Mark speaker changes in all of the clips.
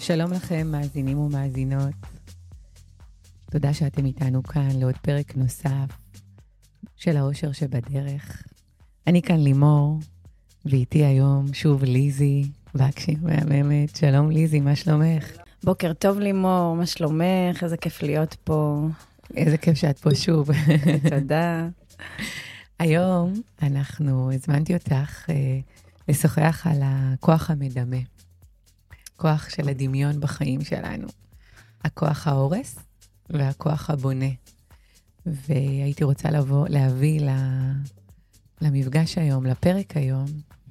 Speaker 1: שלום לכם, מאזינים ומאזינות. תודה שאתם איתנו כאן לעוד פרק נוסף של האושר שבדרך. אני כאן לימור, ואיתי היום שוב ליזי, בקשי מהממת. שלום ליזי, מה שלומך?
Speaker 2: בוקר טוב לימור, מה שלומך? איזה כיף להיות פה.
Speaker 1: איזה כיף שאת פה שוב.
Speaker 2: תודה.
Speaker 1: היום הזמנתי אותך לשוחח על הכוח המדמה. כוח של הדמיון בחיים שלנו. הכוח ההורס והכוח הבונה. והייתי רוצה להביא למפגש היום, לפרק היום,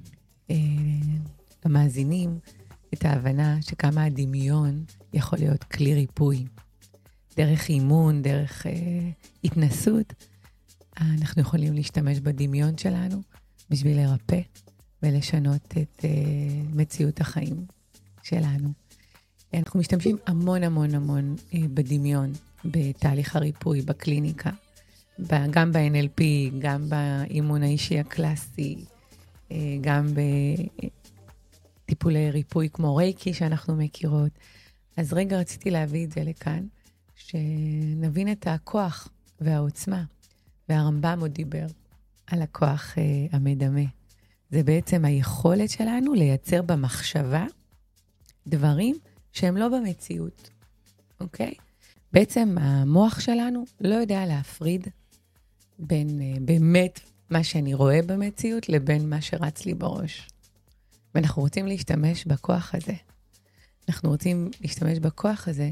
Speaker 1: למאזינים, את ההבנה שכמה הדמיון יכול להיות כלי ריפוי. דרך אימון, דרך התנסות, אנחנו יכולים להשתמש בדמיון שלנו בשביל לרפא ולשנות את מציאות החיים שלנו. אנחנו משתמשים המון בדמיון, בתהליך הריפוי, בקליניקה, גם ב-NLP, גם באימון האישי הקלאסי, גם בטיפולי ריפוי כמו רייקי שאנחנו מכירות. אז רגע רציתי להביא את זה לכאן, שנבין את הכוח והעוצמה, והרמב"ם עוד דיבר על הכוח המדמה. זה בעצם היכולת שלנו לייצר במחשבה דברים שהם לא במציאות, אוקיי? בעצם המוח שלנו לא יודע להפריד בין באמת מה שאני רואה במציאות לבין מה שרץ לי בראש. ואנחנו רוצים להשתמש בכוח הזה. אנחנו רוצים להשתמש בכוח הזה,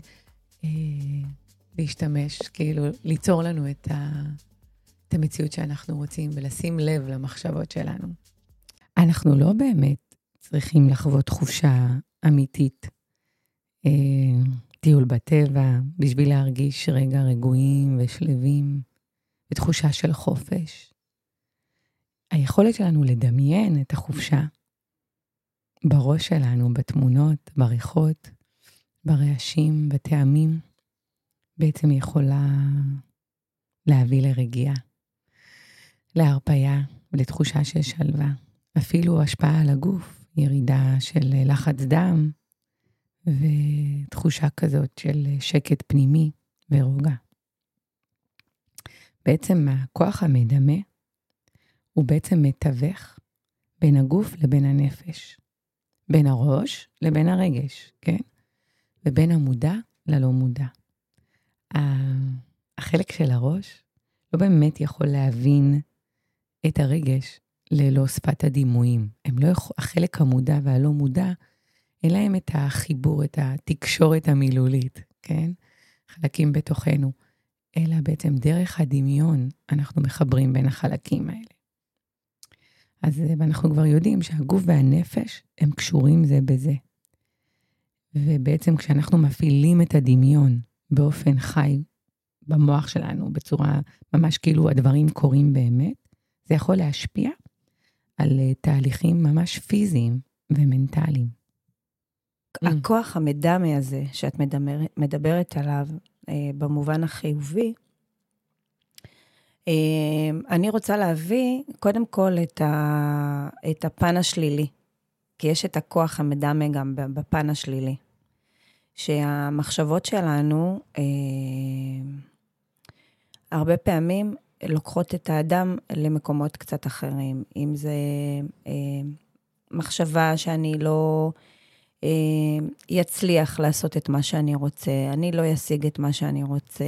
Speaker 1: כאילו ליצור לנו את המציאות שאנחנו רוצים ולשים לב למחשבות שלנו. אנחנו לא באמת צריכים לחוות חופשה אמיתית, טיול בטבע, בשביל להרגיש רגע רגועים ושלווים, ותחושה של חופש. היכולת שלנו לדמיין את החופשה בראש שלנו, בתמונות, בריחות, ברעשים, בטעמים, בעצם יכולה להביא לרגיעה, להרפיה ולתחושה של שלווה. אפילו השפעה על הגוף, ירידה של לחץ דם, ותחושה כזאת של שקט פנימי ורוגע. בעצם הכוח המדמה הוא בעצם מתווך בין הגוף לבין הנפש, בין הראש לבין הרגש, כן? ובין המודע ללא מודע. החלק של הראש לא באמת יכול להבין את הרגש ללא שפת הדימויים. החלק המודע והלא מודע, אין להם את החיבור, את התקשורת המילולית, כן? חלקים בתוכנו, אלא בעצם דרך הדמיון אנחנו מחברים בין החלקים האלה. ואנחנו כבר יודעים שהגוף והנפש הם קשורים זה בזה. ובעצם כשאנחנו מפעילים את הדמיון באופן חי במוח שלנו, בצורה ממש כאילו הדברים קורים באמת, זה יכול להשפיע על תהליכים ממש פיזיים ומנטליים.
Speaker 2: הכוח המדמה הזה שאת מדברת עליו במובן החיובי, אני רוצה להביא קודם כל את הפן השלילי, כי יש את הכוח המדמה גם בפן השלילי, שהמחשבות שלנו הרבה פעמים לוקחות את האדם למקומות קצת אחרים, אם זה מחשבה שאני לא יצליח לעשות את מה שאני רוצה, אני לא אשיג את מה שאני רוצה,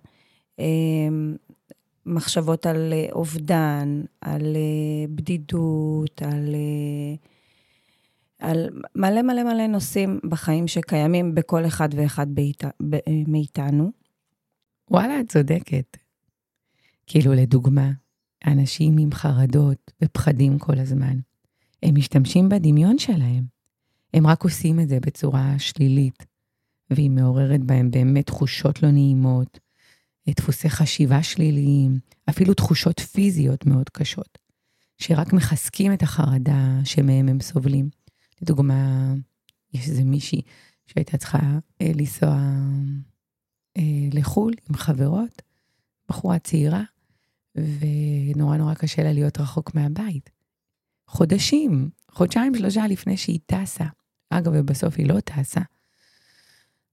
Speaker 2: מחשבות על אובדן, על בדידות, על מלא נושאים בחיים שקיימים בכל אחד ואחד מאיתנו.
Speaker 1: וואלה, את צודקת. כאילו לדוגמה, אנשים עם חרדות ופחדים כל הזמן, הם משתמשים בדמיון שלהם. הם רק עושים את זה בצורה שלילית, והיא מעוררת בהם באמת תחושות לא נעימות, דפוסי חשיבה שליליים, אפילו תחושות פיזיות מאוד קשות, שרק מחזקים את החרדה שמהם הם סובלים. לדוגמה, יש איזה מישהי שהייתה צריכה לנסוע לחול עם חברות, בחורה צעירה, ונורא קשה לה להיות רחוק מהבית. חודשיים, 3 לפני שהיא טסה. אגב, ובסוף היא לא טסה.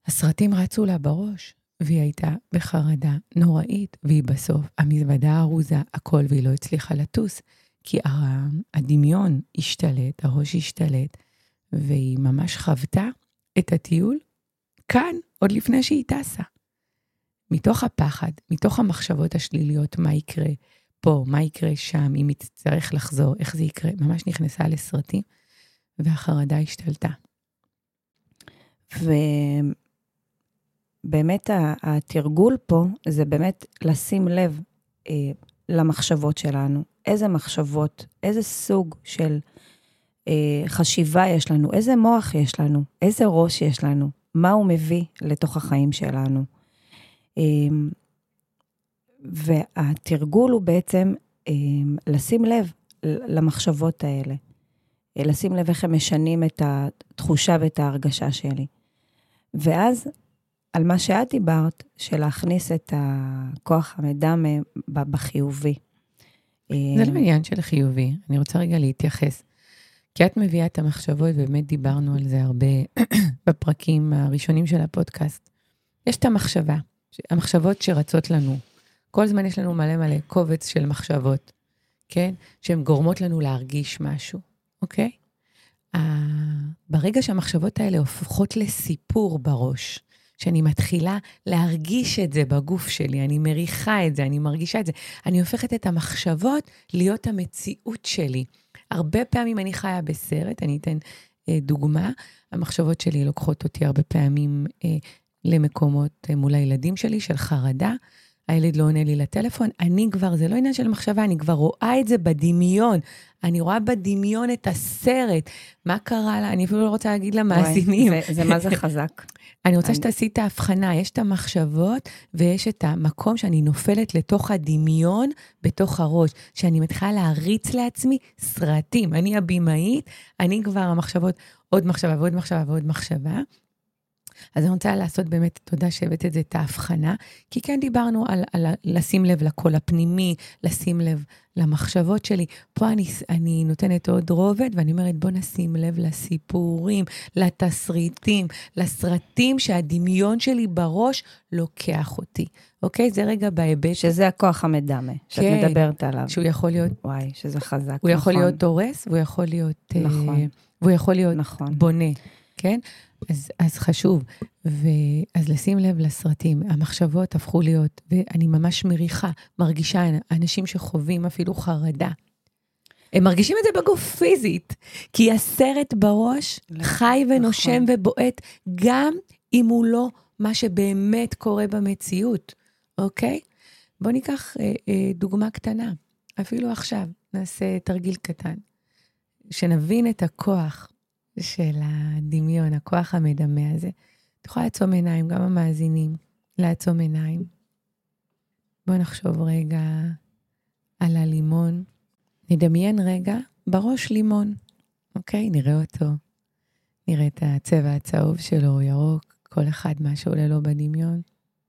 Speaker 1: הסרטים רצו לה בראש, והיא הייתה בחרדה נוראית, והיא בסוף, המזוודה הארוזה, הכל, והיא לא הצליחה לטוס, כי הדמיון השתלט, הראש השתלט, והיא ממש חוותה את הטיול כאן, עוד לפני שהיא טסה. מתוך הפחד, מתוך המחשבות השליליות, מה יקרה פה, מה יקרה שם, אם היא תצטרך לחזור, איך זה יקרה, ממש נכנסה לסרטים, והחרדה השתלטה.
Speaker 2: ובאמת התרגול פה, זה באמת לשים לב למחשבות שלנו, איזה מחשבות, איזה סוג של חשיבה יש לנו, איזה מוח יש לנו, איזה ראש יש לנו, מה הוא מביא לתוך החיים שלנו. והתרגול הוא בעצם לשים לב למחשבות האלה, לשים לב איך הם משנים את התחושה ואת ההרגשה שלי. ואז, על מה שאת דיברת, של להכניס את הכוח המדמה בחיובי.
Speaker 1: זה לא עניין של חיובי, אני רוצה רגע להתייחס. כי את מביאה את המחשבות, ובאמת דיברנו על זה הרבה בפרקים הראשונים של הפודקאסט. יש את המחשבה, המחשבות שרצות לנו. כל זמן יש לנו מלא מלא קובץ של מחשבות, כן? שהן גורמות לנו להרגיש משהו, אוקיי? ברגע שהמחשבות האלה הופכות לסיפור בראש, שאני מתחילה להרגיש את זה בגוף שלי, אני מריחה את זה, אני מרגישה את זה, אני הופכת את המחשבות להיות המציאות שלי. הרבה פעמים אני חיה בסרט, אני אתן דוגמה, המחשבות שלי לוקחות אותי הרבה פעמים למקומות מול הילדים שלי, של חרדה, הילד לא עונה לי לטלפון, אני כבר, זה לא עניין של מחשבה, אני כבר רואה את זה בדמיון, אני רואה בדמיון את הסרט, מה קרה לה, אני אפילו לא רוצה להגיד למאזינים.
Speaker 2: זה מה זה חזק.
Speaker 1: אני רוצה שתעשי את ההבחנה, יש את המחשבות, ויש את המקום שאני נופלת לתוך הדמיון, בתוך הראש, שאני מתחילה להריץ לעצמי סרטים, אני הבימאית, אני כבר המחשבות, עוד מחשבה ועוד מחשבה ועוד מחשבה, אז אני רוצה לעשות באמת, תודה שהבאת את זה, את ההבחנה, כי כן דיברנו על לשים לב לקול הפנימי, לשים לב למחשבות שלי. פה אני נותנת עוד רובד, ואני אומרת, בוא נשים לב לסיפורים, לתסריטים, לסרטים שהדמיון שלי בראש לוקח אותי. אוקיי? זה רגע בהיבט.
Speaker 2: שזה הכוח המדמה, שאת
Speaker 1: כן,
Speaker 2: מדברת עליו.
Speaker 1: שהוא יכול להיות...
Speaker 2: וואי, שזה חזק.
Speaker 1: הוא יכול להיות הורס, והוא יכול להיות...
Speaker 2: נכון.
Speaker 1: והוא יכול להיות
Speaker 2: נכון.
Speaker 1: בונה. כן? אז חשוב, אז לשים לב לסרטים, המחשבות הפכו להיות, ואני ממש מרגישה אנשים שחווים אפילו חרדה. הם מרגישים את זה בגוף פיזית, כי הסרט בראש חי ונושם ובועט, גם אם הוא לא מה שבאמת קורה במציאות, אוקיי? בוא ניקח דוגמה קטנה, אפילו עכשיו נעשה תרגיל קטן, שנבין את הכוח, של הדמיון, הכוח המדמה הזה. את יכולה לעצום עיניים, גם המאזינים, לעצום עיניים. בואו נחשוב רגע על הלימון. נדמיין רגע בראש לימון, אוקיי? נראה אותו. נראה את הצבע הצהוב שלו, ירוק, כל אחד מה שעולה לו בדמיון.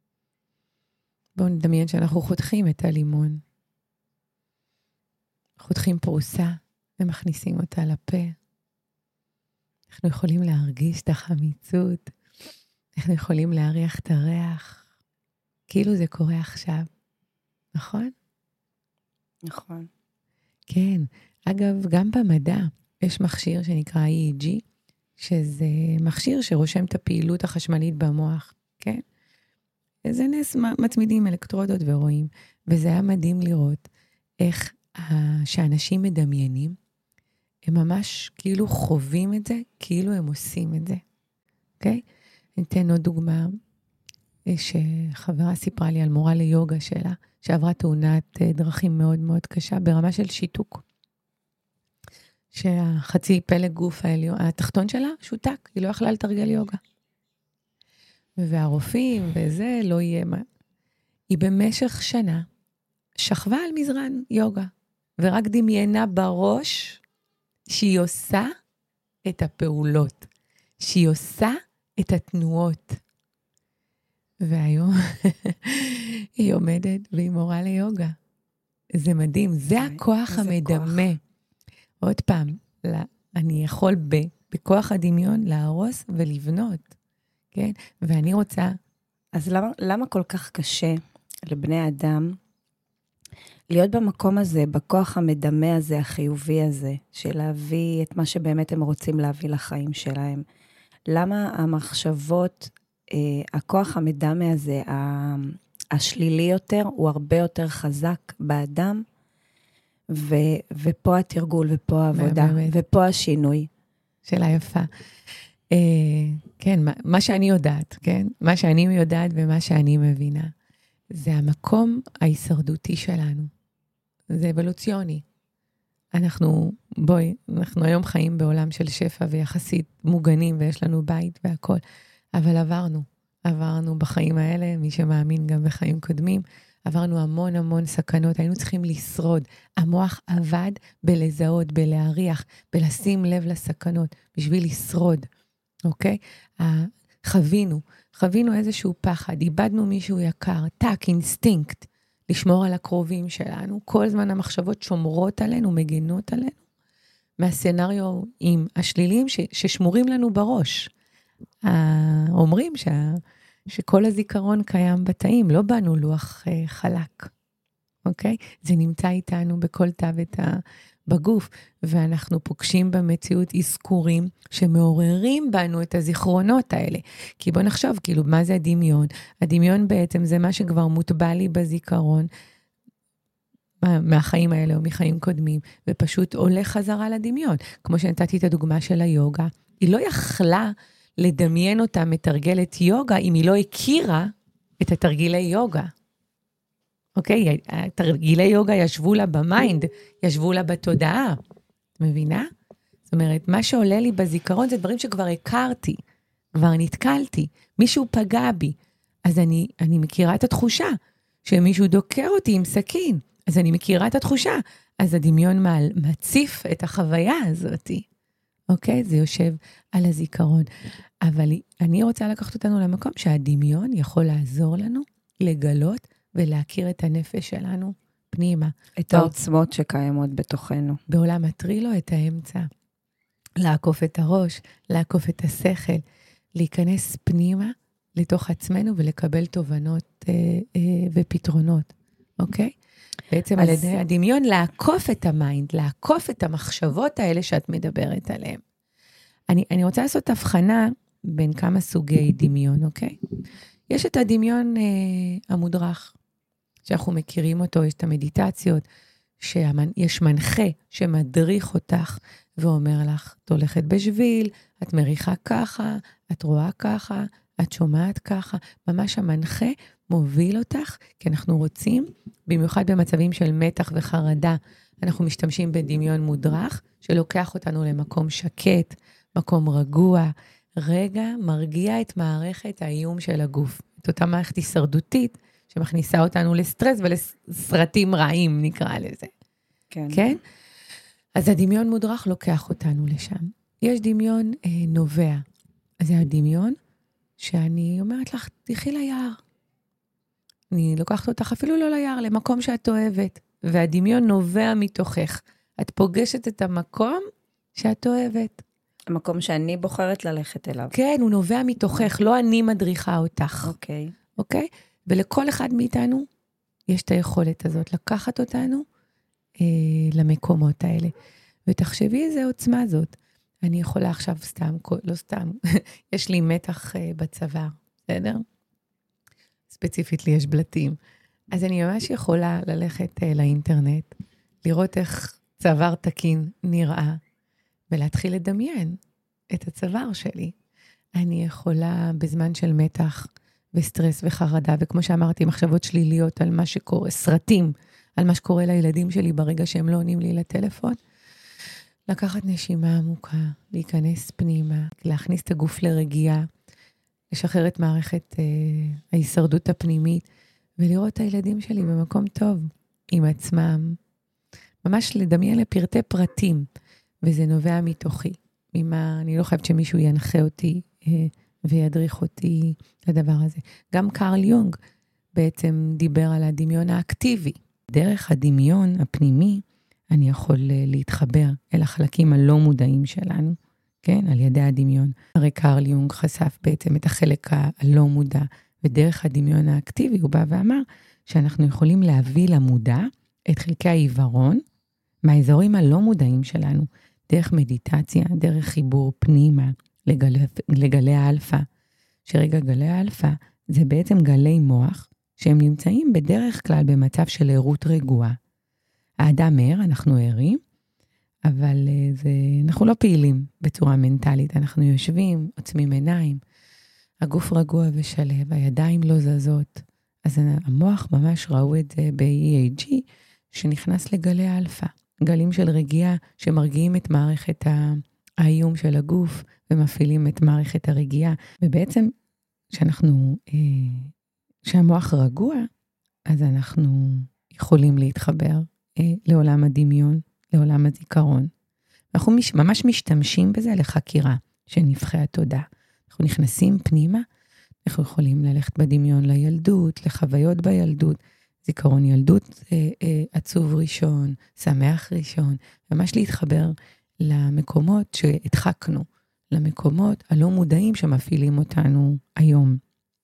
Speaker 1: בואו נדמיין שאנחנו חותכים את הלימון. חותכים פרוסה ומכניסים אותה לפה. אנחנו יכולים להרגיש את החמיצות, אנחנו יכולים להריח את הריח, כאילו זה קורה עכשיו, נכון?
Speaker 2: נכון.
Speaker 1: כן, אגב, גם במדע יש מכשיר שנקרא EEG, שזה מכשיר שרושם את הפעילות החשמלית במוח, כן? איזה נס מצמידים אלקטרודות ורואים, וזה היה מדהים לראות איך שאנשים מדמיינים, הם ממש כאילו חווים את זה, כאילו הם עושים את זה. אוקיי? ניתן עוד דוגמה, שחברה סיפרה לי על מורה ליוגה שלה, שעברה תאונת דרכים מאוד מאוד קשה, ברמה של שיתוק. שהחצי פלג גוף התחתון שלה שותק, היא לא יכלה לתרגל יוגה. והרופאים וזה לא יהיה מה. היא במשך שנה שכבה על מזרן יוגה, ורק דמיינה בראש, שהיא עושה את הפעולות, שהיא עושה את התנועות. והיום היא עומדת והיא מורה ליוגה. זה מדהים, זה הכוח המדמה. עוד פעם, אני יכול בכוח הדמיון להרוס ולבנות. כן? ואני רוצה...
Speaker 2: אז למה כל כך קשה לבני אדם להיות במקום הזה, בכוח המדמה הזה, החיובי הזה, של להביא את מה שבאמת הם רוצים להביא לחיים שלהם? למה המחשבות, הכוח המדמה הזה, השלילי יותר, הוא הרבה יותר חזק באדם, ופה התרגול, ופה העבודה, ופה השינוי.
Speaker 1: שאלה יפה. כן, מה שאני יודעת, כן? מה שאני יודעת ומה שאני מבינה, זה המקום ההישרדותי שלנו. זה אבולוציוני. אנחנו היום חיים בעולם של שפע ויחסית מוגנים, ויש לנו בית והכל, אבל עברנו בחיים האלה, מי שמאמין גם בחיים קודמים, עברנו המון המון סכנות, היינו צריכים לשרוד. המוח עבד בלזהות, בלשים לב לסכנות, בשביל לשרוד, אוקיי? חווינו איזשהו פחד, איבדנו מישהו יקר, אינסטינקט, לשמור על הקרובים שלנו, כל זמן המחשבות שומרות עלינו, מגנות עלינו, מהסצנריו עם השלילים ששמורים לנו בראש. אומרים שכל הזיכרון קיים בתאים, לא באנו לוח חלק, אוקיי? זה נמצא איתנו בכל תא ותא בגוף, ואנחנו פוגשים במציאות אזכורים שמעוררים בנו את הזיכרונות האלה. כי בוא נחשוב, כאילו, מה זה הדמיון? הדמיון בעצם זה מה שכבר מוטבע לי בזיכרון, מהחיים האלה או מחיים קודמים, ופשוט עולה חזרה לדמיון. כמו שנתתי את הדוגמה של היוגה, היא לא יכלה לדמיין אותה מתרגלת יוגה, אם היא לא הכירה את התרגילי יוגה. אוקיי? התרגילי יוגה ישבו לה במיינד, ישבו לה בתודעה. את מבינה? זאת אומרת, מה שעולה לי בזיכרון זה דברים שכבר הכרתי, כבר נתקלתי, מישהו פגע בי. אז אני מכירה את התחושה, שמישהו דוקר אותי עם סכין. אז אני מכירה את התחושה. אז הדמיון מציף את החוויה הזאת. אוקיי? זה יושב על הזיכרון. אבל אני רוצה לקחת אותנו למקום שהדמיון יכול לעזור לנו לגלות ולהכיר את הנפש שלנו פנימה.
Speaker 2: את העוצמות שקיימות בתוכנו.
Speaker 1: בעולם הטרילו את האמצע. לעקוף את הראש, לעקוף את השכל, להיכנס פנימה לתוך עצמנו ולקבל תובנות ופתרונות. אוקיי? בעצם על ידי הדמיון לעקוף את המיינד, לעקוף את המחשבות האלה שאת מדברת עליהן. אני רוצה לעשות הבחנה בין כמה סוגי דמיון, אוקיי? יש את הדמיון המודרך, שאנחנו מכירים אותו, יש את המדיטציות, שיש מנחה שמדריך אותך ואומר לך, את הולכת בשביל, את מריחה ככה, את רואה ככה, את שומעת ככה, ממש המנחה מוביל אותך, כי אנחנו רוצים, במיוחד במצבים של מתח וחרדה, אנחנו משתמשים בדמיון מודרך, שלוקח אותנו למקום שקט, מקום רגוע, רגע מרגיע את מערכת האיום של הגוף, את אותה מערכת הישרדותית, שמכניסה אותנו לסטרס ולסרטים רעים, נקרא לזה.
Speaker 2: כן.
Speaker 1: כן? אז הדמיון מודרך לוקח אותנו לשם. יש דמיון נובע. אז זה הדמיון שאני אומרת לך, תלכי ליער. אני לוקחת אותך אפילו לא ליער, למקום שאת אוהבת. והדמיון נובע מתוכך. את פוגשת את המקום שאת אוהבת.
Speaker 2: המקום שאני בוחרת ללכת אליו.
Speaker 1: כן, הוא נובע מתוכך, לא אני מדריכה אותך.
Speaker 2: אוקיי.
Speaker 1: אוקיי? ולכל אחד מאיתנו יש את היכולת הזאת, לקחת אותנו למקומות האלה. ותחשבי איזה עוצמה זאת. אני יכולה עכשיו סתם, לא סתם, יש לי מתח בצוואר, בסדר? ספציפית לי יש בלטים. אז אני ממש יכולה ללכת לאינטרנט, לראות איך צוואר תקין נראה, ולהתחיל לדמיין את הצוואר שלי. אני יכולה בזמן של מתח וסטרס וחרדה, וכמו שאמרתי, מחשבות שליליות על מה שקורה, סרטים על מה שקורה לילדים שלי ברגע שהם לא עונים לי לטלפון, לקחת נשימה עמוקה, להיכנס פנימה, להכניס את הגוף לרגיעה, לשחרר את מערכת ההישרדות הפנימית, ולראות את הילדים שלי במקום טוב, עם עצמם, ממש לדמיין לפרטי פרטים, וזה נובע מתוכי, אני לא חייבת שמישהו ינחה אותי וידריך אותי לדבר הזה. גם קרל יונג בעצם דיבר על הדמיון האקטיבי. דרך הדמיון הפנימי, אני יכול להתחבר אל החלקים הלא מודעים שלנו, כן, על ידי הדמיון. הרי קארל יונג חשף בעצם את החלק הלא מודע, ודרך הדמיון האקטיבי הוא בא ואמר שאנחנו יכולים להביא למודע את חלקי העיוורון, מהאזורים הלא מודעים שלנו, דרך מדיטציה, דרך חיבור פנימה לגלי האלפא, שרגע גלי האלפא זה בעצם גלי מוח, שהם נמצאים בדרך כלל במצב של ערות רגועה. האדם ער, אנחנו ערים, אבל אנחנו לא פעילים בצורה מנטלית, אנחנו יושבים, עוצמים עיניים, הגוף רגוע ושלב, הידיים לא זזות, אז המוח ממש ראו את זה ב-EAG, שנכנס לגלי האלפא, גלים של רגיעה שמרגיעים את מערכת האיום של הגוף, ומפעילים את מערכת הרגיעה, ובעצם כשהמוח רגוע, אז אנחנו יכולים להתחבר לעולם הדמיון, לעולם הזיכרון. אנחנו ממש משתמשים בזה לחקירה של נבחי התודעה. אנחנו נכנסים פנימה, אנחנו יכולים ללכת בדמיון לילדות, לחוויות בילדות, זיכרון ילדות עצוב ראשון, שמח ראשון, ממש להתחבר למקומות שהדחקנו, למקומות הלא מודעים שמפעילים אותנו היום.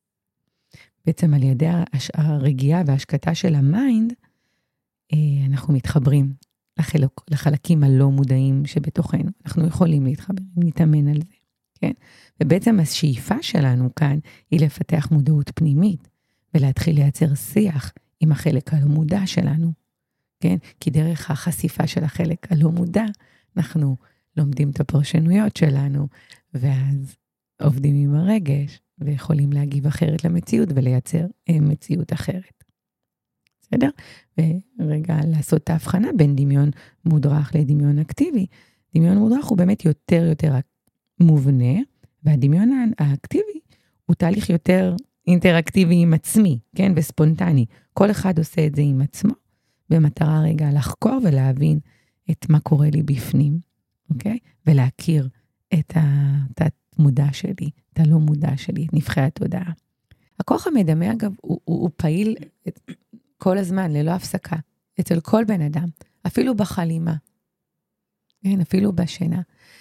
Speaker 1: בעצם על ידי הרגיעה וההשקטה של המיינד, אנחנו מתחברים לחלקים הלא מודעים שבתוכנו. אנחנו יכולים להתחבר, נתאמן על זה, כן? ובעצם השאיפה שלנו כאן היא לפתח מודעות פנימית, ולהתחיל לייצר שיח עם החלק הלא מודע שלנו, כן? כי דרך החשיפה של החלק הלא מודע, אנחנו לומדים את הפרשנויות שלנו, ואז עובדים עם הרגש, ויכולים להגיב אחרת למציאות, ולייצר מציאות אחרת. בסדר? ורגע לעשות את ההבחנה בין דמיון מודרך לדמיון אקטיבי. דמיון מודרך הוא באמת יותר מובנה, והדמיון האקטיבי הוא תהליך יותר אינטראקטיבי עם עצמי, כן? וספונטני. כל אחד עושה את זה עם עצמו, במטרה רגע לחקור ולהבין את מה קורה לי בפנים, אוקיי? ולהכיר את המודע שלי, את הלא מודע שלי, את נבחי התודעה. הכוח המדמה, אגב, הוא פעיל כל הזמן, ללא הפסקה, אצל כל בן אדם, אפילו בחלימה, כן, אפילו בשינה.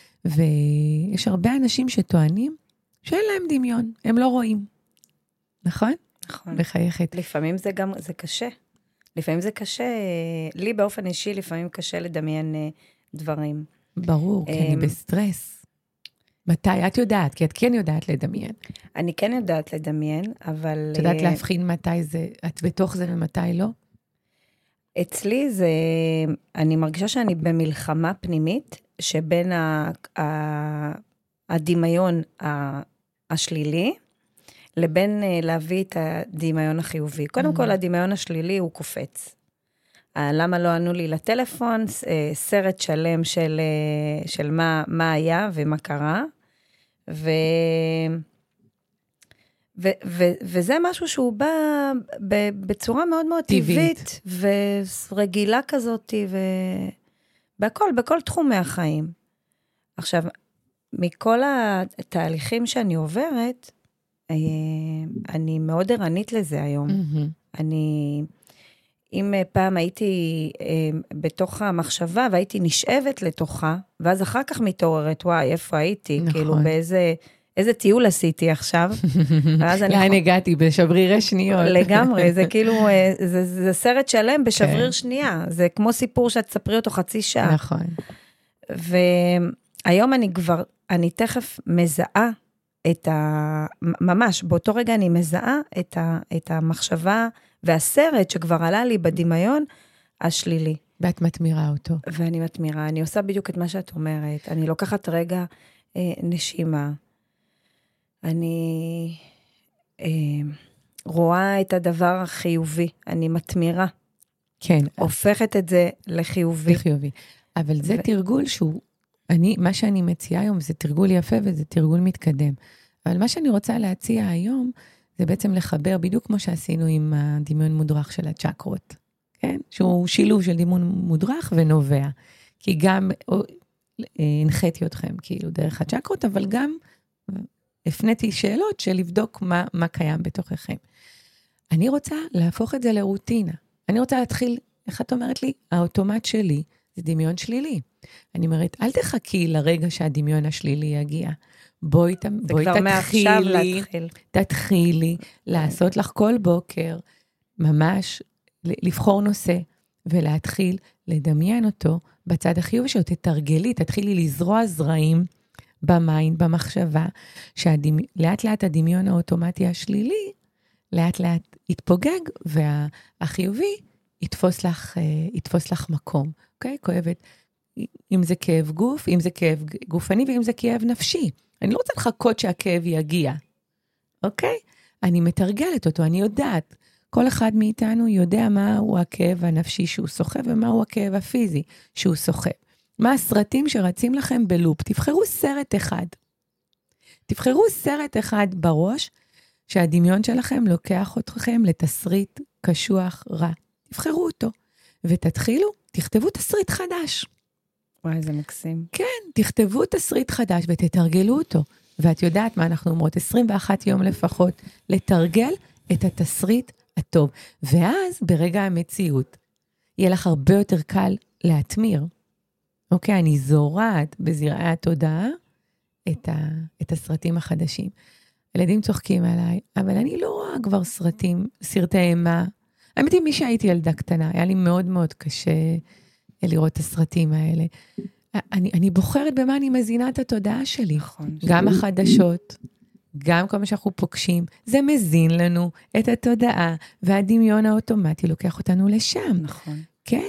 Speaker 1: ויש הרבה אנשים שטוענים שאין להם דמיון, הם לא רואים. נכון?
Speaker 2: נכון.
Speaker 1: בחייכת.
Speaker 2: לפעמים זה קשה. לפעמים זה קשה, לי באופן אישי לפעמים קשה לדמיין דברים.
Speaker 1: ברור, כי אני בסטרס. מתי? את יודעת, כי את כן יודעת לדמיין.
Speaker 2: אני כן יודעת לדמיין, אבל...
Speaker 1: את יודעת להבחין מתי זה, את בתוך זה ומתי לא?
Speaker 2: אצלי זה, אני מרגישה שאני במלחמה פנימית, שבין הדמיון השלילי, לבין להביא את הדמיון החיובי. קודם כל, הדמיון השלילי הוא קופץ. למה לא ענו לי לטלפון? סרט שלם של מה היה ומה קרה. וזה משהו שהוא בא בצורה מאוד מאוד טבעית, ורגילה כזאת, בכל תחומי החיים. עכשיו, מכל התהליכים שאני עוברת, אני מאוד ערנית לזה היום. אם פעם הייתי בתוך המחשבה, והייתי נשאבת לתוכה, ואז אחר כך מתעוררת, וואי, איפה הייתי? נכון. כאילו, איזה טיול עשיתי עכשיו?
Speaker 1: לאן הגעתי? בשברירי שניות.
Speaker 2: לגמרי, זה כאילו, זה סרט שלם בשבריר שנייה. זה כמו סיפור שאת תספרי אותו חצי שעה.
Speaker 1: נכון.
Speaker 2: והיום אני תכף מזהה ממש, באותו רגע אני מזהה את המחשבה והסרט שכבר עלה לי בדמיון השלילי.
Speaker 1: ואת מתמירה אותו.
Speaker 2: ואני מתמירה, אני עושה בדיוק את מה שאת אומרת, אני לוקחת רגע נשימה, אני רואה את הדבר החיובי, אני מתמירה.
Speaker 1: כן.
Speaker 2: הופכת את זה לחיובי.
Speaker 1: לחיובי. אבל זה תרגול שהוא, מה שאני מציעה היום זה תרגול יפה וזה תרגול מתקדם. אבל מה שאני רוצה להציע היום, זה בעצם לחבר בדיוק כמו שעשינו עם הדמיון מודרך של הצ'קרות. כן? שהוא שילוב של דמיון מודרך ונובע. כי גם הנחיתי אתכם כאילו דרך הצ'קרות, אבל גם הפניתי שאלות של לבדוק מה קיים בתוככם. אני רוצה להפוך את זה לרוטינה. אני רוצה להתחיל, איך את אומרת לי? האוטומט שלי זה דמיון שלילי. אני אומרת, אל תחכי לרגע שהדמיון השלילי יגיע. בואי תתחילי לעשות לך כל בוקר, ממש לבחור נושא, ולהתחיל לדמיין אותו בצד החיובי שלו. תתחילי לזרוע זרעים במיינד, במחשבה, לאט לאט הדמיון האוטומטי השלילי, לאט לאט יתפוגג, והחיובי יתפוס לך מקום. אוקיי? כואבת, אם זה כאב גוף, אם זה כאב גופני, ואם זה כאב נפשי. אני לא רוצה לחכות שהכאב יגיע. אוקיי? אני מתרגלת אותו, אני יודעת. כל אחד מאיתנו יודע מהו הכאב הנפשי שהוא סוחב, ומהו הכאב הפיזי שהוא סוחב. מה הסרטים שרצים לכם בלופ? תבחרו סרט אחד. תבחרו סרט אחד בראש, שהדמיון שלכם לוקח אתכם לתסריט קשוח רע. תבחרו אותו, ותתחילו, תכתבו תסריט חדש.
Speaker 2: וואי, זה מקסים.
Speaker 1: כן, תכתבו תסריט חדש ותתרגלו אותו. ואת יודעת מה אנחנו אומרות, 21 יום לפחות, לתרגל את התסריט הטוב. ואז ברגע המציאות, יהיה לך הרבה יותר קל להתמיר. אוקיי, אני זורעת בזרעי התודעה את הסרטים החדשים. ילדים צוחקים עליי, אבל אני לא רואה כבר סרטי אימה. האמת היא, מי שהייתי ילדה קטנה, היה לי מאוד מאוד קשה לראות את הסרטים האלה. אני בוחרת במה אני מזינה את התודעה שלי.
Speaker 2: נכון.
Speaker 1: גם החדשות, גם כל מה שאנחנו פוגשים, זה מזין לנו את התודעה, והדמיון האוטומטי לוקח אותנו לשם.
Speaker 2: נכון.
Speaker 1: כן?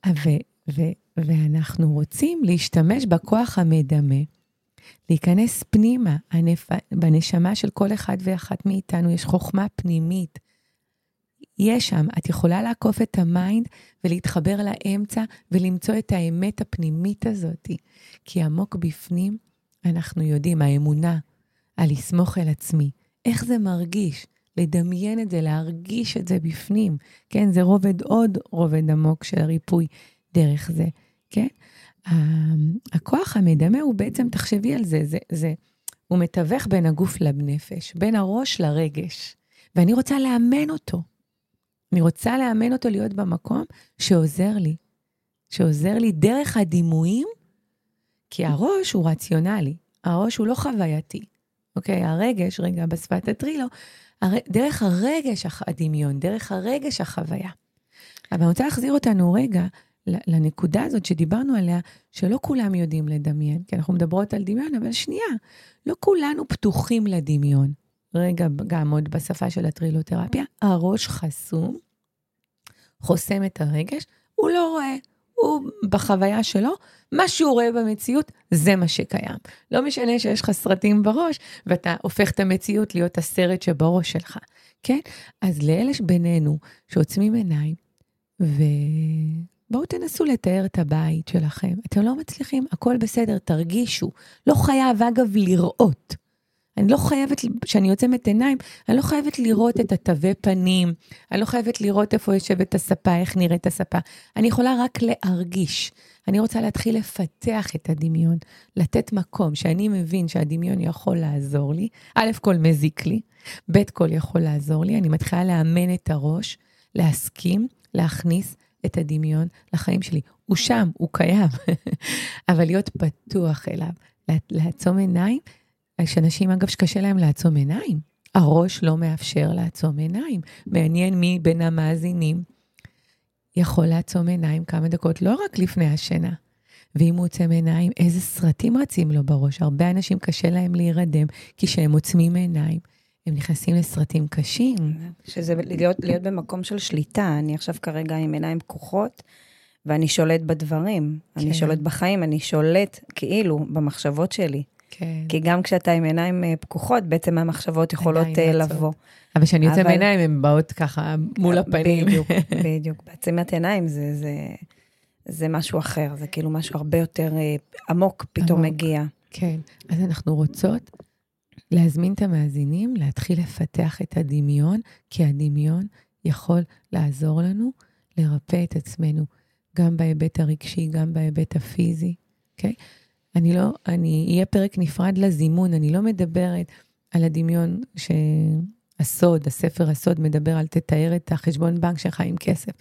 Speaker 1: ואנחנו רוצים להשתמש בכוח המדמה, להיכנס פנימה, בנשמה של כל אחד ואחת מאיתנו, יש חוכמה פנימית. יש שם, את יכולה לעקוף את המיינד, ולהתחבר לאמצע, ולמצוא את האמת הפנימית הזאת. כי עמוק בפנים, אנחנו יודעים, האמונה, על לסמוך אל עצמי. איך זה מרגיש? לדמיין את זה, להרגיש את זה בפנים. כן, זה עוד רובד עמוק של הריפוי דרך זה. כן? הכוח המדמה הוא בעצם, תחשבי על זה, הוא מתווך בין הגוף לנפש, בין הראש לרגש. ואני רוצה לאמן אותו. אני רוצה לאמן אותו להיות במקום שעוזר לי דרך הדימויים, כי הראש הוא רציונלי, הראש הוא לא חווייתי. אוקיי, הרגש, רגע בשפת הטרילו, דרך הרגש הדמיון, דרך הרגש החוויה. אבל אני רוצה להחזיר אותנו רגע לנקודה הזאת שדיברנו עליה, שלא כולם יודעים לדמיין, כי אנחנו מדברות על דמיון, אבל שנייה, לא כולנו פתוחים לדמיון. רגע, גם עוד בשפה של הטרילותרפיה, הראש חסום, חוסם את הרגש, הוא לא רואה, הוא בחוויה שלו, מה שהוא רואה במציאות, זה מה שקיים. לא משנה שיש לך סרטים בראש, ואתה הופך את המציאות להיות הסרט שבראש שלך, כן? אז לאלה בינינו שעוצמים עיניים, ובואו תנסו לתאר את הבית שלכם. אתם לא מצליחים, הכל בסדר, תרגישו. לא חייב, אגב, לראות. אני לא חייבת, כשאני יוצאת עיניים, אני לא חייבת לראות את התווי פנים, אני לא חייבת לראות איפה יושבת הספה, איך נראית הספה. אני יכולה רק להרגיש. אני רוצה להתחיל לפתח את הדמיון, לתת מקום שאני מבין שהדמיון יכול לעזור לי. א' כל מזיק לי, ב' כל יכול לעזור לי. אני מתחילה לאמן את הראש, להסכים, להכניס את הדמיון לחיים שלי. הוא שם, הוא קיים. אבל להיות פתוח אליו, לעצום עיניים, יש אנשים, אגב, שקשה להם לעצום עיניים. הראש לא מאפשר לעצום עיניים. מעניין מי בין המאזינים יכול לעצום עיניים כמה דקות, לא רק לפני השינה. ואם הוא עוצם עיניים, איזה סרטים רצים לו בראש. הרבה אנשים קשה להם להירדם, כי כשהם עוצמים עיניים, הם נכנסים לסרטים קשים.
Speaker 2: שזה להיות במקום של שליטה. אני עכשיו כרגע עם עיניים פקוחות, ואני שולט בדברים. כן. אני שולט בחיים, אני שולט כאילו במחשבות שלי.
Speaker 1: כן.
Speaker 2: כי גם כשאתה עם עיניים פקוחות, בעצם המחשבות יכולות לבוא.
Speaker 1: אבל כשאני יוצא בעיניים, הן באות ככה מול הפנים.
Speaker 2: בדיוק. בעצימת עיניים זה משהו אחר, זה כאילו משהו הרבה יותר עמוק פתאום מגיע.
Speaker 1: כן, אז אנחנו רוצות להזמין את המאזינים, להתחיל לפתח את הדמיון, כי הדמיון יכול לעזור לנו לרפא את עצמנו, גם בהיבט הרגשי, גם בהיבט הפיזי, אוקיי? יהיה פרק נפרד לזימון, אני לא מדברת על הדמיון הספר הסוד מדבר על תתאר את החשבון בנק שלך עם כסף.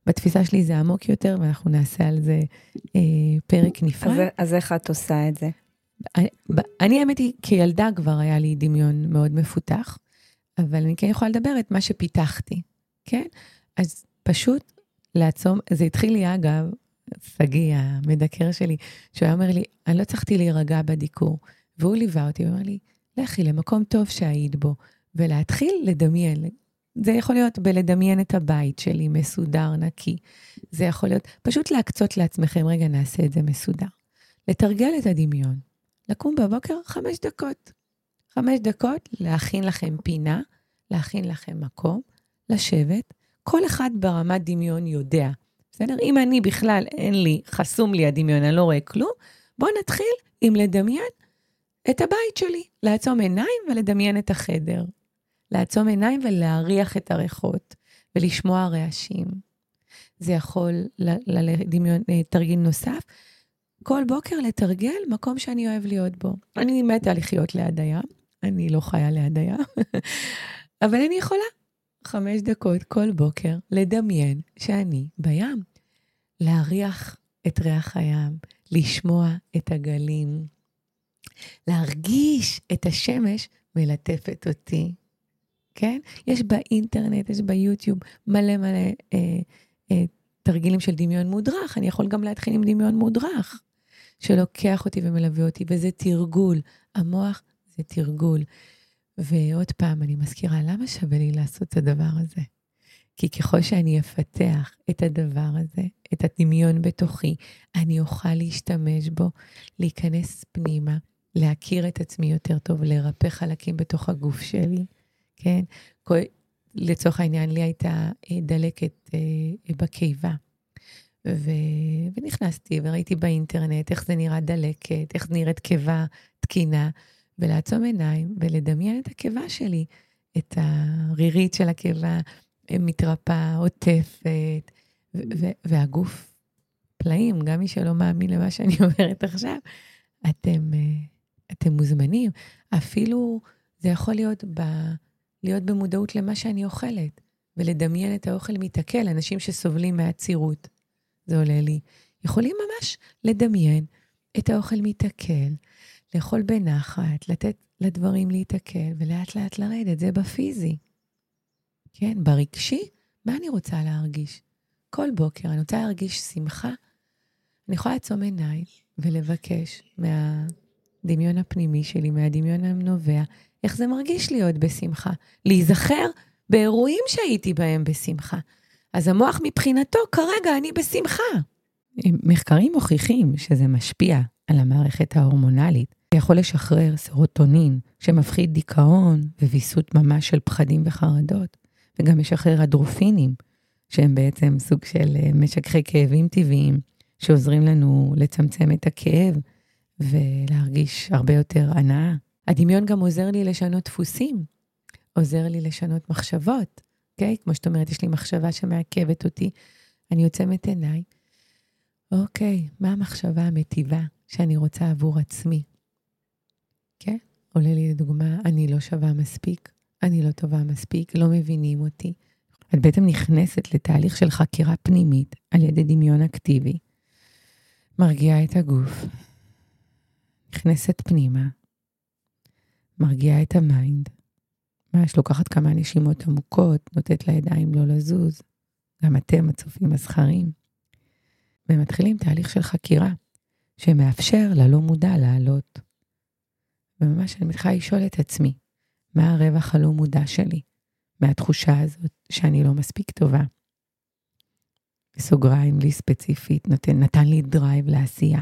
Speaker 1: בתפיסה שלי זה עמוק יותר, ואנחנו נעשה על זה פרק נפרד.
Speaker 2: אז איך את עושה את זה?
Speaker 1: אני האמת היא, כילדה כבר היה לי דמיון מאוד מפותח, אבל אני כן יכולה לדבר את מה שפיתחתי, כן? אז פשוט לעצום, זה התחיל לי אגב, סגי, המדקר שלי, שהוא היה אומר לי, אני לא צריכתי להירגע בדיקור, והוא ליווה אותי, הוא אומר לי, לכי למקום טוב שהיית בו, ולהתחיל לדמיין. זה יכול להיות בלדמיין את הבית שלי, מסודר, נקי. זה יכול להיות, פשוט להקצות לעצמכם, רגע נעשה את זה מסודר. לתרגל את הדמיון. לקום בבוקר 5 דקות. 5 דקות, להכין לכם פינה, להכין לכם מקום, לשבת. כל אחד ברמת דמיון יודע. בסדר? אם אני בכלל, אין לי, חסום לי הדמיון, אני לא רואה כלום, בואו נתחיל עם לדמיין את הבית שלי. לעצום עיניים ולדמיין את החדר. לעצום עיניים ולהריח את הריחות, ולשמוע רעשים. זה יכול לדמיון תרגיל נוסף. כל בוקר לתרגל מקום שאני אוהב להיות בו. אני מתה לחיות ליד הים, אני לא חיה ליד הים, אבל אני יכולה 5 דקות כל בוקר לדמיין שאני בים. להריח את ריח הים, לשמוע את הגלים, להרגיש את השמש מלטפת אותי. כן? יש באינטרנט, יש ביוטיוב מלא תרגילים של דמיון מודרך. אני יכול גם להתחיל עם דמיון מודרך, שלוקח אותי ומלווה אותי, וזה תרגול. המוח זה תרגול. ועוד פעם, אני מזכירה, למה שווה לי לעשות את הדבר הזה? כי ככל שאני אפתח את הדבר הזה, את הדמיון בתוכי, אני אוכל להשתמש בו, להיכנס פנימה, להכיר את עצמי יותר טוב, לרפא חלקים בתוך הגוף שלי, כן? לצורך העניין, לי הייתה דלקת בקיבה, ונכנסתי וראיתי באינטרנט איך זה נראה דלקת, איך זה נראית קיבה תקינה, ולעצום עיניים ולדמיין את הקיבה שלי, את הרירית של הקיבה, מתרפאה, עוטפת, והגוף פלאים, גם מי שלא מאמין למה שאני אומרת עכשיו, אתם מוזמנים. אפילו זה יכול להיות במודעות למה שאני אוכלת, ולדמיין את האוכל מתעכל, אנשים שסובלים מהצירות, זה עולה לי. יכולים ממש לדמיין את האוכל מתעכל, לאכול בנחת, לתת לדברים להתעכל, ולאט לאט לרדת, זה בפיזי. כן, ברגשי, מה אני רוצה להרגיש? כל בוקר אני רוצה להרגיש שמחה, אני יכולה לעצום עיניים ולבקש מהדמיון הפנימי שלי, מהדמיון הנובע, איך זה מרגיש להיות בשמחה, להיזכר באירועים שהייתי בהם בשמחה. אז המוח מבחינתו, כרגע אני בשמחה. מחקרים מוכיחים שזה משפיע על המערכת ההורמונלית, יכול לשחרר סרוטונין, שמפחית דיכאון וויסות ממש של פחדים וחרדות, וגם משחרר אדרופינים, שהם בעצם סוג של משככי כאבים טבעיים, שעוזרים לנו לצמצם את הכאב, ולהרגיש הרבה יותר הנאה. הדמיון גם עוזר לי לשנות דפוסים, עוזר לי לשנות מחשבות, אוקיי? כמו שאת אומרת, יש לי מחשבה שמעכבת אותי, אני עוצמת עיניי, אוקיי, מה המחשבה המטיבה שאני רוצה עבור עצמי? כן? עולה לי לדוגמה, אני לא שווה מספיק, אני לא טובה מספיק, לא מבינים אותי. את בעצם נכנסת לתהליך של חקירה פנימית על ידי דמיון אקטיבי, מרגיעה את הגוף, נכנסת פנימה, מרגיעה את המיינד, ממש לוקחת כמה נשימות עמוקות, נותנת לידיים לא לזוז, גם אתם הצופים הזכרים, ומתחילים תהליך של חקירה, שמאפשר ללא מודע לעלות. וממש אני מתחילה לשאול את עצמי, מה הרווח הלא מודע שלי, מהתחושה הזאת שאני לא מספיק טובה. בסוגריים לי ספציפית, נתן לי דרייב לעשייה.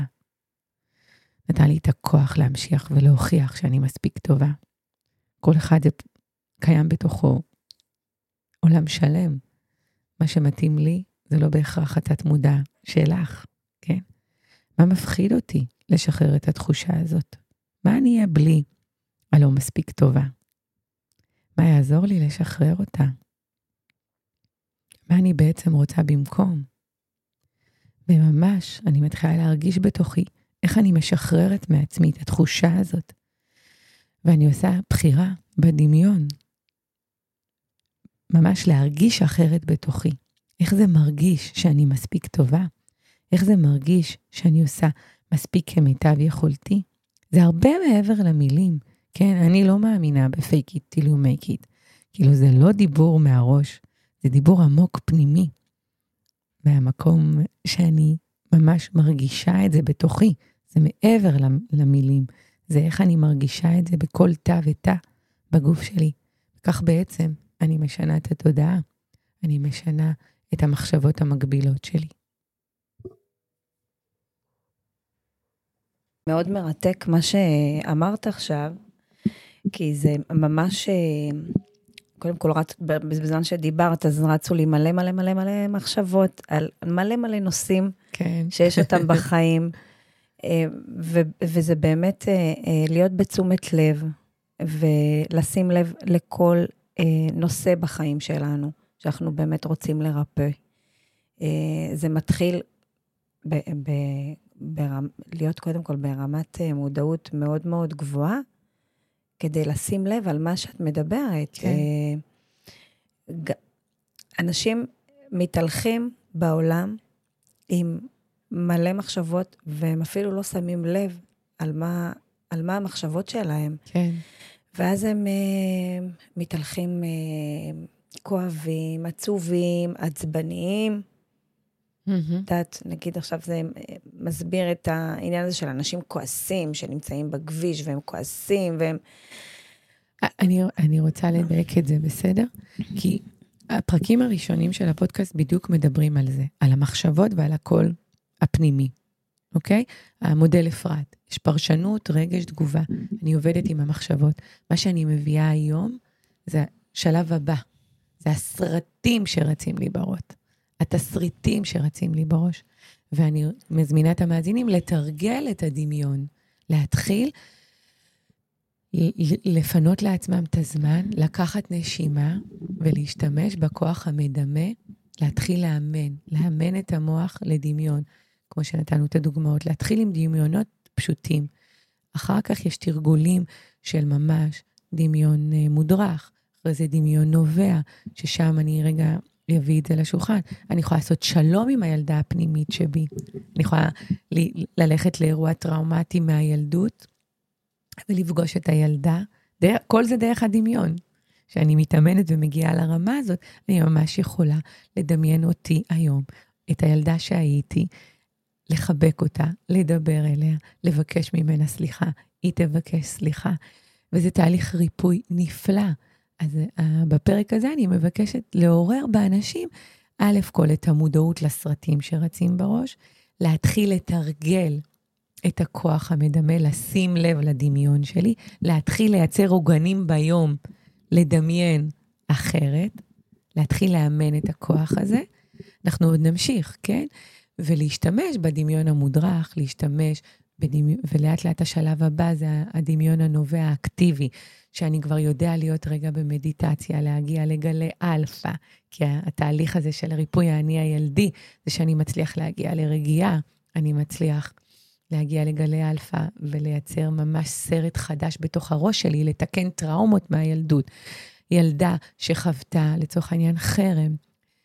Speaker 1: נתן לי את הכוח להמשיך ולהוכיח שאני מספיק טובה. כל אחד קיים בתוכו עולם שלם. מה שמתאים לי זה לא בהכרח התת מודע שלך, כן? מה מפחיד אותי לשחרר את התחושה הזאת? מה אני אהיה בלי הלא מספיק טובה? מה יעזור לי לשחרר אותה? מה אני בעצם רוצה במקום? וממש אני מתחילה להרגיש בתוכי איך אני משחררת מעצמי את התחושה הזאת. ואני עושה בחירה בדמיון. ממש להרגיש אחרת בתוכי. איך זה מרגיש שאני מספיק טובה? איך זה מרגיש שאני עושה מספיק כמיטב יכולתי? זה הרבה מעבר למילים. כן, אני לא מאמינה ב-fake it till you make it. כאילו זה לא דיבור מהראש, זה דיבור עמוק פנימי. מהמקום שאני ממש מרגישה את זה בתוכי. זה מעבר למילים. זה איך אני מרגישה את זה בכל תא ותא בגוף שלי. כך בעצם אני משנה את התודעה. אני משנה את המחשבות המקבילות שלי.
Speaker 2: מאוד מרתק מה שאמרת עכשיו, כי זה ממש, קודם כל, בזמן שדיברת, אז רצו לי מלא מלא מלא מלא מחשבות, על מלא מלא נושאים,
Speaker 1: כן.
Speaker 2: שיש אותם בחיים, וזה באמת להיות בתשומת לב, ולשים לב לכל נושא בחיים שלנו, שאנחנו באמת רוצים לרפא. זה מתחיל להיות קודם כל ברמת מודעות מאוד מאוד גבוהה, כדי לשים לב על מה שאת מדברת.
Speaker 1: כן.
Speaker 2: אנשים מתהלכים בעולם עם מלא מחשבות, והם אפילו לא שמים לב על מה המחשבות שלהם.
Speaker 1: כן.
Speaker 2: ואז הם מתהלכים כואבים, עצובים, עצבניים. נגיד עכשיו זה מסביר את העניין הזה של אנשים כועסים, שנמצאים בכביש והם כועסים, והם...
Speaker 1: אני רוצה לדייק את זה, בסדר? כי הפרקים הראשונים של הפודקאסט בדיוק מדברים על זה, על המחשבות ועל הקול הפנימי, אוקיי? המודל אפרת, יש פרשנות, רגש, תגובה. אני עובדת עם המחשבות. מה שאני מביאה היום זה השלב הבא, זה הסרטים שרצים לי בראש. התסריטים שרצים לי בראש, ואני מזמינה את המאזינים לתרגל את הדמיון, להתחיל לפנות לעצמם את הזמן, לקחת נשימה ולהשתמש בכוח המדמה, להתחיל לאמן את המוח לדמיון, כמו שנתנו את הדוגמאות, להתחיל עם דמיונות פשוטים. אחר כך יש תרגולים של ממש דמיון מודרך, אחרי זה דמיון נובע, ששם אני רגע... להביא את זה לשולחן. אני יכולה לעשות שלום עם הילדה הפנימית שבי. אני יכולה ללכת לאירוע טראומטי מהילדות, ולפגוש את הילדה. כל זה דרך הדמיון. שאני מתאמנת ומגיעה לרמה הזאת, אני ממש יכולה לדמיין אותי היום, את הילדה שהייתי, לחבק אותה, לדבר אליה, לבקש ממנה סליחה, היא תבקש סליחה. וזה תהליך ריפוי נפלא. אז בפרק הזה אני מבקשת לעורר באנשים, א' כל את המודעות לסרטים שרצים בראש, להתחיל לתרגל את הכוח המדמה, לשים לב לדמיון שלי, להתחיל לייצר עוגנים ביום, לדמיין אחרת, להתחיל לאמן את הכוח הזה, אנחנו עוד נמשיך, כן? ולהשתמש בדמיון המודרך, להשתמש ולאט לאט השלב הבא זה הדמיון הנובע האקטיבי, שאני כבר יודע להיות רגע במדיטציה, להגיע לגלי אלפא, כי התהליך הזה של ריפוי האני הילדי, זה שאני מצליח להגיע לרגיעה, אני מצליח להגיע לגלי אלפא, ולייצר ממש סרט חדש בתוך הראש שלי, לתקן טראומות מהילדות. ילדה שחוותה לצורך העניין חרם,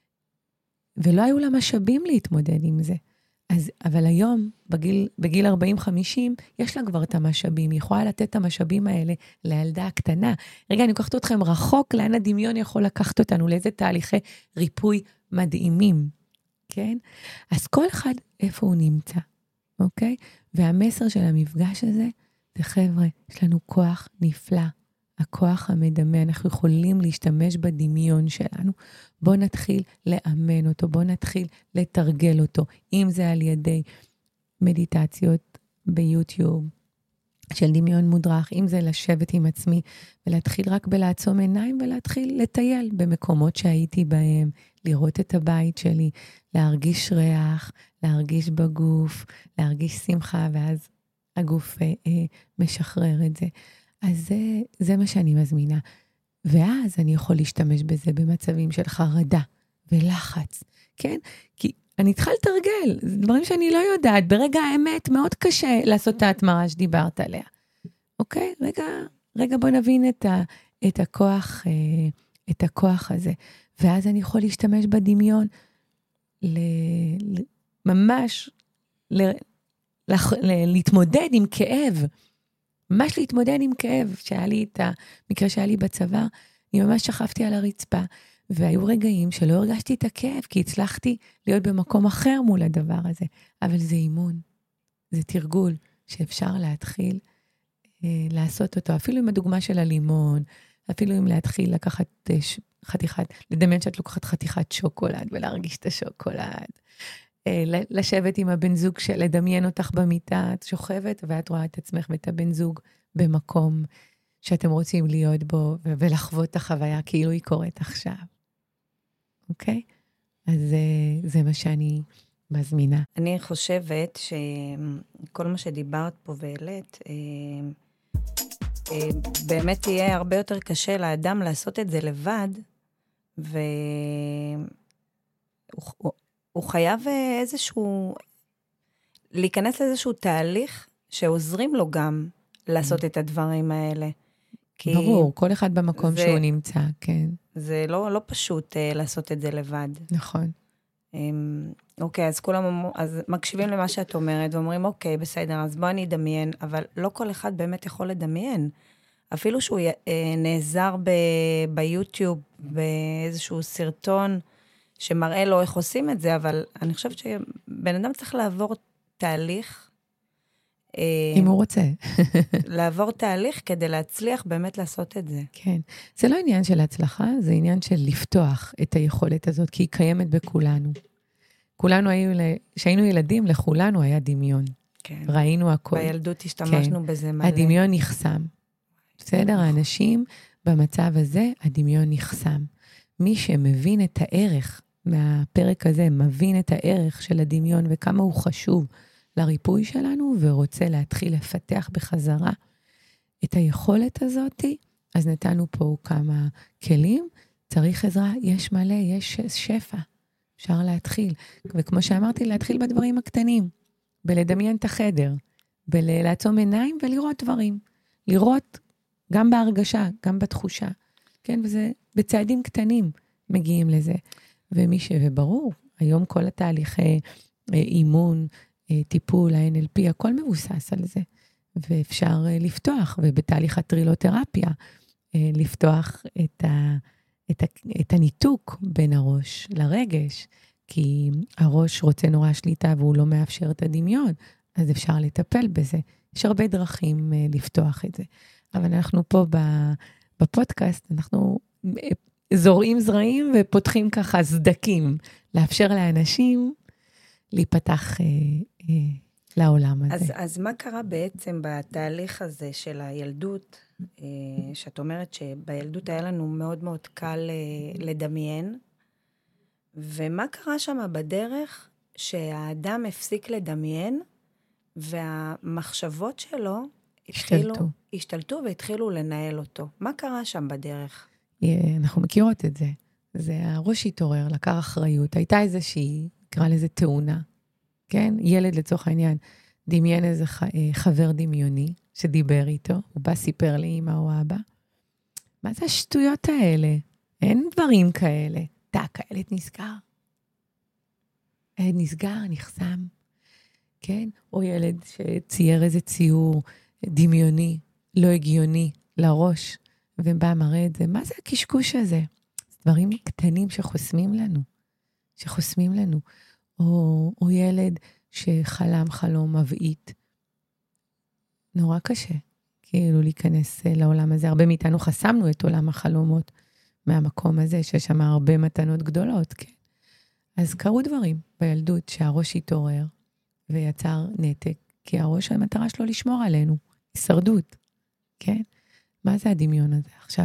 Speaker 1: ולא היו לה משאבים להתמודד עם זה. אבל היום, בגיל 40-50, יש לה כבר את המשאבים, היא יכולה לתת את המשאבים האלה לילדה הקטנה. רגע, אני לוקחת אתכם רחוק, לאן הדמיון יכול לקחת אותנו, לאיזה תהליכי ריפוי מדהימים, כן? אז כל אחד איפה הוא נמצא, אוקיי? והמסר של המפגש הזה, זה חבר'ה, יש לנו כוח נפלא, הכוח המדמה, אנחנו יכולים להשתמש בדמיון שלנו. בואו נתחיל לאמן אותו, בואו נתחיל לתרגל אותו, אם זה על ידי מדיטציות ביוטיוב, של דמיון מודרך, אם זה לשבת עם עצמי, ולהתחיל רק בלעצום עיניים, ולהתחיל לטייל במקומות שהייתי בהם, לראות את הבית שלי, להרגיש ריח, להרגיש בגוף, להרגיש שמחה, ואז הגוף משחרר את זה. אז זה מה שאני מזמינה. ואז אני יכול להשתמש בזה במצבים של חרדה ולחץ, כן? כי אני צריכה לתרגל, זה דברים שאני לא יודעת. ברגע האמת מאוד קשה לעשות את ההתמרה שדיברת עליה. אוקיי? רגע בוא נבין את הכוח הזה. ואז אני יכול להשתמש בדמיון ממש להתמודד עם כאב, ממש להתמודד עם כאב, שהיה לי את המקרה שהיה לי בצבא, אני ממש שכבתי על הרצפה, והיו רגעים שלא הרגשתי את הכאב, כי הצלחתי להיות במקום אחר מול הדבר הזה, אבל זה אימון, זה תרגול, שאפשר להתחיל לעשות אותו, אפילו עם הדוגמה של הלימון, אפילו אם להתחיל לקחת חתיכת, לדמיין שאת לוקחת חתיכת שוקולד, ולהרגיש את השוקולד, לשבת עם הבן זוג, לדמיין אותך במיטה, את שוכבת, ואת רואה את עצמך ואת הבן זוג במקום שאתם רוצים להיות בו, ולחוות את החוויה כאילו היא קורית עכשיו. אוקיי? אז זה מה שאני מזמינה.
Speaker 2: אני חושבת שכל מה שדיברת פה והעלית, באמת יהיה הרבה יותר קשה לאדם לעשות את זה לבד, והוא חייב להיכנס לאיזשהו תהליך שעוזרים לו גם לעשות את הדברים האלה.
Speaker 1: ברור, כל אחד במקום שהוא נמצא, כן.
Speaker 2: זה לא פשוט לעשות את זה לבד.
Speaker 1: נכון.
Speaker 2: אוקיי, אז כולם אז מקשיבים למה שאת אומרת, ואומרים, אוקיי, בסדר, אז בוא אני אדמיין, אבל לא כל אחד באמת יכול לדמיין. אפילו שהוא נעזר ביוטיוב, באיזשהו סרטון, שמראה לו איך עושים את זה, אבל אני חושבת שבן אדם צריך לעבור תהליך,
Speaker 1: אם הוא רוצה.
Speaker 2: לעבור תהליך כדי להצליח באמת לעשות את זה.
Speaker 1: כן. זה לא עניין של הצלחה, זה עניין של לפתוח את היכולת הזאת, כי היא קיימת בכולנו. כולנו שהיינו ילדים, לכולנו היה דמיון.
Speaker 2: כן.
Speaker 1: ראינו הכל.
Speaker 2: בילדות השתמשנו
Speaker 1: כן.
Speaker 2: בזה מלא.
Speaker 1: הדמיון נחסם. בסדר? האנשים במצב הזה, הדמיון נחסם. מי שמבין את הערך מהפרק הזה, מבין את הערך של הדמיון וכמה הוא חשוב לריפוי שלנו, ורוצה להתחיל לפתח בחזרה את היכולת הזאת, אז נתנו פה כמה כלים, צריך עזרה, יש מלא, יש שפע, אפשר להתחיל. וכמו שאמרתי, להתחיל בדברים הקטנים, בלדמיין את החדר, בלעצום עיניים ולראות דברים. לראות גם בהרגשה, גם בתחושה. כן, וזה בצעדים קטנים מגיעים לזה. וברור, היום כל התהליכי אימון, טיפול, ה-NLP, הכל מבוסס על זה. ואפשר לפתוח, ובתהליך הטרילותרפיה, לפתוח את הניתוק בין הראש לרגש, כי הראש רוצה נורא שליטה, והוא לא מאפשר את הדמיון, אז אפשר לטפל בזה. יש הרבה דרכים לפתוח את זה. אבל אנחנו פה בפודקאסט, אנחנו זורעים זרעים, ופותחים ככה סדקים, לאפשר לאנשים להיפתח לעולם הזה.
Speaker 2: אז מה קרה בעצם בתהליך הזה של הילדות, שאת אומרת שבילדות היה לנו מאוד מאוד קל לדמיין, ומה קרה שם בדרך שהאדם הפסיק לדמיין, והמחשבות שלו השתלטו והתחילו לנהל אותו? מה קרה שם בדרך?
Speaker 1: אנחנו מכירות את זה. זה הראש התעורר, לקח אחריות. הייתה איזושהי, נקרא לזה תאונה, כן? ילד לצורך העניין, דמיין איזה חבר דמיוני שדיבר איתו, הוא בא סיפר לאמא או אבא. מה זה השטויות האלה? אין דברים כאלה. טק, הילד נסגר. הילד נסגר, נחסם. כן? או ילד שצייר איזה ציור דמיוני, לא הגיוני, לראש, ובא מראה את זה. מה זה הקשקוש הזה? דברים קטנים שחוסמים לנו. או ילד שחלם חלום מבעית. נורא קשה, כאילו להיכנס לעולם הזה. הרבה מאיתנו חסמנו את עולם החלומות מהמקום הזה, שיש שם הרבה מתנות גדולות, כן? אז קרו דברים בילדות שהראש התעורר ויצר נתק, כי הראש המטרה שלו לשמור עלינו, הישרדות, כן? מה זה הדמיון הזה עכשיו?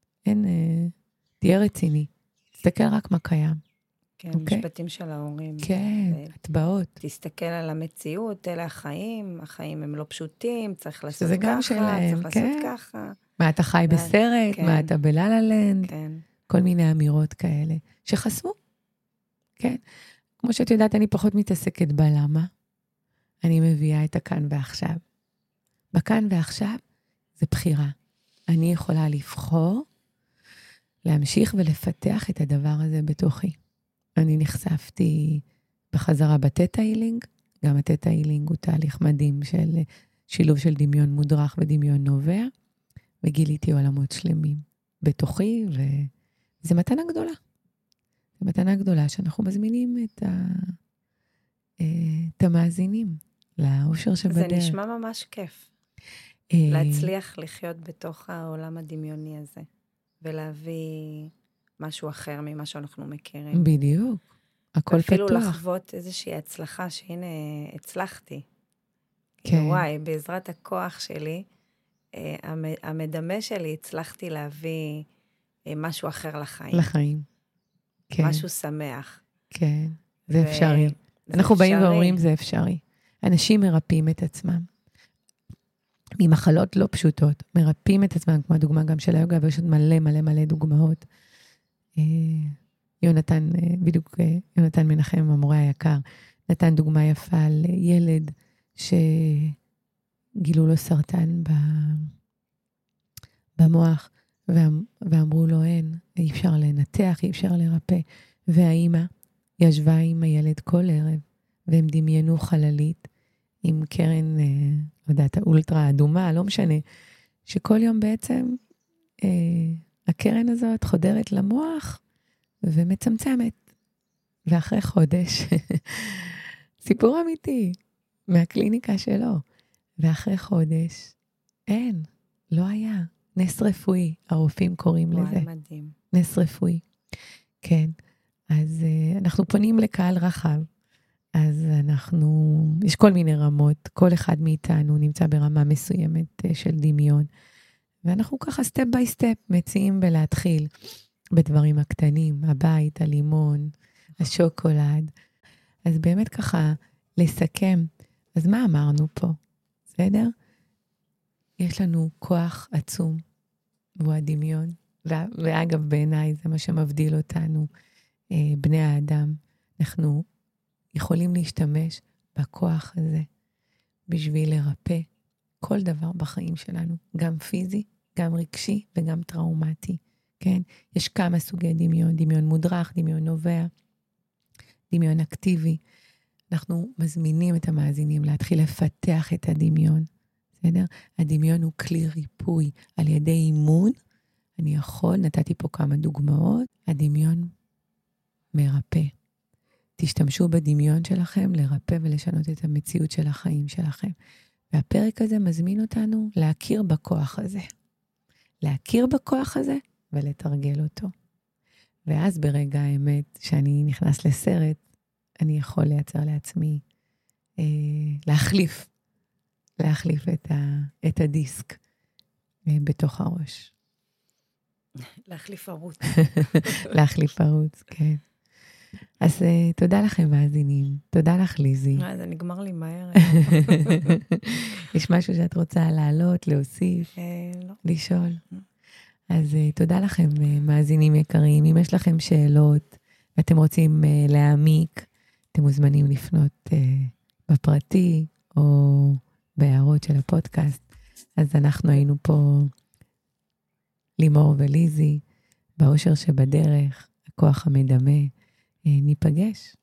Speaker 1: תהיה רציני, תסתכל רק מה קיים.
Speaker 2: כן, משפטים של ההורים.
Speaker 1: כן, הטבעות.
Speaker 2: תסתכל על המציאות, אלה החיים הם לא פשוטים, צריך לעשות
Speaker 1: ככה,
Speaker 2: גם שלהם,
Speaker 1: צריך לעשות ככה. מה אתה חי בסרט, מה אתה בללה-לנד, כל מיני אמירות כאלה, שחסמו. כן, כמו שאת יודעת, אני פחות מתעסקת בלמה, אני מביאה את הכאן ועכשיו. בכאן ועכשיו זה בחירה. אני יכולה לבחור, להמשיך ולפתח את הדבר הזה בתוכי. אני נחשפתי בחזרה בטטה הילינג, גם הטטה הילינג הוא תהליך מדהים של שילוב של דמיון מודרך ודמיון נובע, וגיליתי עולמות שלמים בתוכי, וזה מתנה גדולה. זו מתנה גדולה שאנחנו מזמינים את המאזינים לאושר שבדרך.
Speaker 2: זה נשמע ממש כיף. להצליח לחיות בתוך העולם הדמיוני הזה, ולהביא משהו אחר ממה שאנחנו מכירים.
Speaker 1: בדיוק. הכל פתוח.
Speaker 2: אפילו לחוות איזושהי הצלחה, שהנה הצלחתי.
Speaker 1: כן.
Speaker 2: וואי, בעזרת הכוח שלי, המדמה שלי, הצלחתי להביא משהו אחר לחיים.
Speaker 1: לחיים. כן.
Speaker 2: משהו שמח.
Speaker 1: כן, זה אפשרי. אנחנו באים ואומרים זה אפשרי. אנשים מרפאים את עצמם. ממחלות לא פשוטות, מרפאים את עצמם, כמו הדוגמה גם של היוגה, ויש עוד מלא מלא מלא דוגמאות. יונתן, בדיוק יונתן מנחם, המורה היקר, נתן דוגמה יפה על ילד שגילו לו סרטן במוח, ואמרו לו אי אפשר לנתח, אי אפשר לרפא. והאימא ישבה עם הילד כל ערב, והם דמיינו חללית עם קרן, לא יודעת, האולטרה אדומה, לא משנה, שכל יום בעצם הקרן הזאת חודרת למוח ומצמצמת. ואחרי חודש, סיפור אמיתי, מהקליניקה שלו, ואחרי חודש, לא היה. נס רפואי, הרופאים קוראים לזה.
Speaker 2: וואי, מדהים.
Speaker 1: נס רפואי. כן. אז אנחנו פונים לקהל רחב. אז יש כל מיני רמות. כל אחד מאיתנו נמצא ברמה מסוימת של דמיון. ואנחנו ככה סטפ ביי סטפ מציעים בלהתחיל בדברים הקטנים, הבית, הלימון, השוקולד. אז באמת ככה לסכם. אז מה אמרנו פה? בסדר? יש לנו כוח עצום, והוא הדמיון. ואגב, בעיניי זה מה שמבדיל אותנו, בני האדם. אנחנו יכולים להשתמש בכוח הזה, בשביל לרפא כל דבר בחיים שלנו, גם פיזי, גם רגשי וגם טראומטי. כן? יש כמה סוגי דמיון, דמיון מודרך, דמיון נובע, דמיון אקטיבי. אנחנו מזמינים את המאזינים להתחיל לפתח את הדמיון. בסדר? הדמיון הוא כלי ריפוי על ידי אימון. נתתי פה כמה דוגמאות. הדמיון מרפא. תשתמשו בדמיון שלכם לרפא ולשנות את המציאות של החיים שלכם. והפרק הזה מזמין אותנו להכיר בכוח הזה. להכיר בכוח הזה ולתרגל אותו. ואז ברגע האמת שאני נכנס לסרט, אני יכול לייצר לעצמי, להחליף את הדיסק בתוך הראש.
Speaker 2: להחליף ערוץ.
Speaker 1: להחליף ערוץ, כן. אז תודה לכם מאזינים, תודה לך ליזי.
Speaker 2: זה נגמר לי מהר.
Speaker 1: יש משהו שאת רוצה להעלות, להוסיף,
Speaker 2: לא.
Speaker 1: לשאול? אז תודה לכם מאזינים יקרים, אם יש לכם שאלות ואתם רוצים להעמיק, אתם מוזמנים לפנות בפרטי או בהערות של הפודקאסט. אז אנחנו היינו פה לימור וליזי, באושר שבדרך, הכוח המדמה. ניפגש